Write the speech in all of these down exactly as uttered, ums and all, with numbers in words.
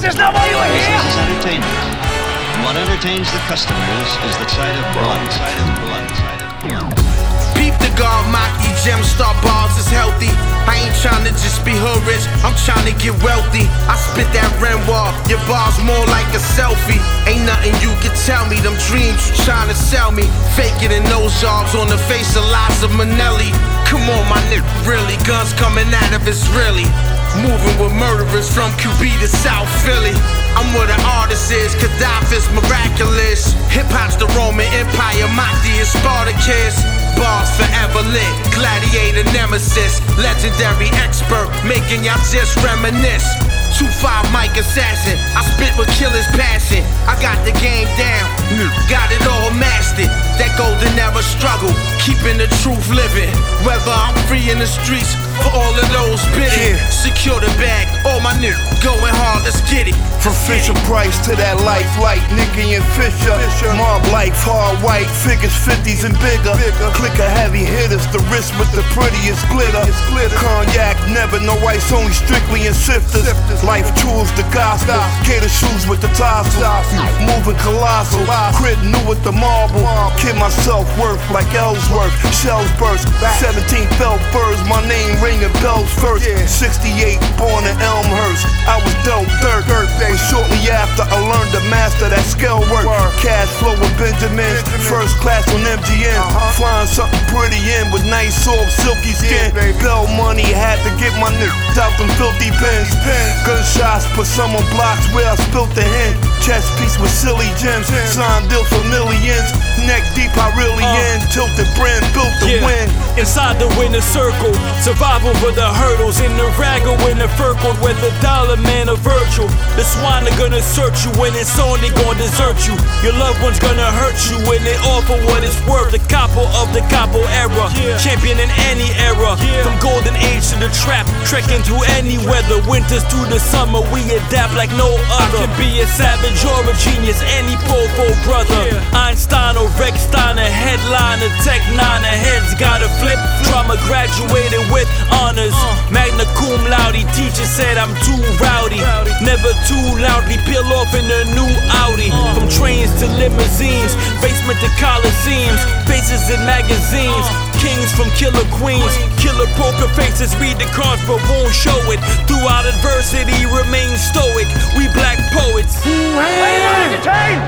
Is that why you are here? Business is entertainment. And what entertains the customers is the sight of blood, sight of blood, sight of blood. Peep the guard, Maki, gem star bars is healthy. I ain't tryna just be hood rich, I'm tryna get wealthy. I spit that Renoir, your bars more like a selfie. Ain't nothing you can tell me, them dreams you tryna sell me. Fake it in nose jobs on the face of Liza Minnelli. Come on, my nigga, really, guns coming out of it's really. Moving with murderers from Q B to South Philly. I'm where the artist is, Gaddafi's miraculous. Hip-hop's the Roman Empire, Mahdi is Spartacus. Bars forever lit, gladiator nemesis. Legendary expert, making y'all just reminisce. two five Mike Assassin, I spit with killers passion. I got the game down, got it all mastered. That golden era struggle, keeping the truth living. Whether I'm free in the streets, for all of those bidding. Yeah. Secure the bag, all my niggas going hard, let's get it. From Fisher Price to that life like Nicky and Fisher. Fisher. Mob life, hard white, figures fifties and bigger. bigger. Click of heavy hitters, the wrist with the prettiest glitter. glitter. Cognac, never no ice, only strictly in sifters. sifters. Life tools, the gospel. Gator shoes with the tassel. Moving colossal. Crit new with the marble. Kid myself worth like Ellsworth. Shells burst. seventeen felt birds, my name ringing bells first. sixty-eight, born in Elmhurst. I was dealt dirt. But shortly after, I learned to master that scale work. Cash flow with Benjamins. First class on M G M. Flying something pretty in with nice soft, silky skin. Bell money, had to get my niggas out them filthy pins. Gunshots put some on blocks where I spilt the hen. Chest piece with silly gems. Signed deals for millions. Neck deep, I really uh, in. Tilted brand, built to yeah. win. Inside the winner circle, survival for the hurdles. In the raggle, in the circle, where the dollar man are virtual. The swine are gonna search you when it's on, they gon' desert you. Your loved one's gonna hurt you when they offer what it's worth. The capo of the capo era, yeah. Champion in any era, yeah. From golden age to the trap, trekking through any weather. Winters to the summer, we adapt like no other. I can be a savage or a genius, any popo brother, yeah. Einstein or Rex Steiner, headliner, tech nine, heads gotta flip. Trauma graduated with honors, uh. magna cum laude. Teacher said I'm too rowdy, rowdy. Never too loudly peel off in a new Audi. uh. From trains to limousines, basement to coliseums, faces in magazines, kings from killer queens, killer poker faces. Read the cards but won't show it. Throughout adversity, remain stoic. We black poets. Are you not entertained?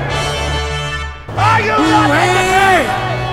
Are you not entertained?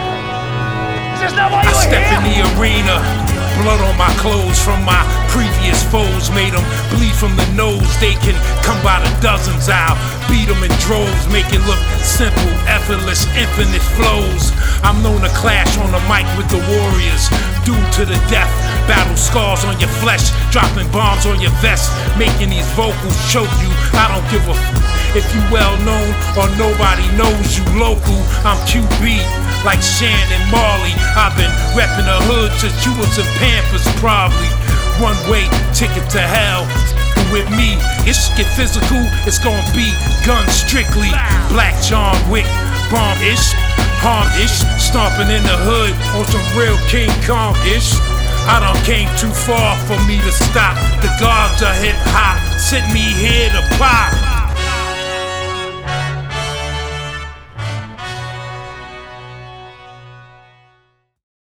Is this not why you I are step here? in the arena, blood on my clothes from my previous foes. Made them bleed from the nose, they can come by the dozens. I'll beat them in droves, make it look simple, effortless, infinite flows. I'm known to clash on the mic with the warriors, due to the death. Battle scars on your flesh, dropping bombs on your vest, making these vocals choke you. I don't give a f if you well known or nobody knows you local. I'm Q B, like Shannon Marley. I've been repping the hood since you was in Pampers, probably. One way ticket to hell. With me, it's get physical, it's gonna be gun strictly. Black John Wick, bomb-ish, harm-ish, stomping in the hood on some real King Kong-ish. I done came too far for me to stop. The gods of hip-hop sent me here to pop.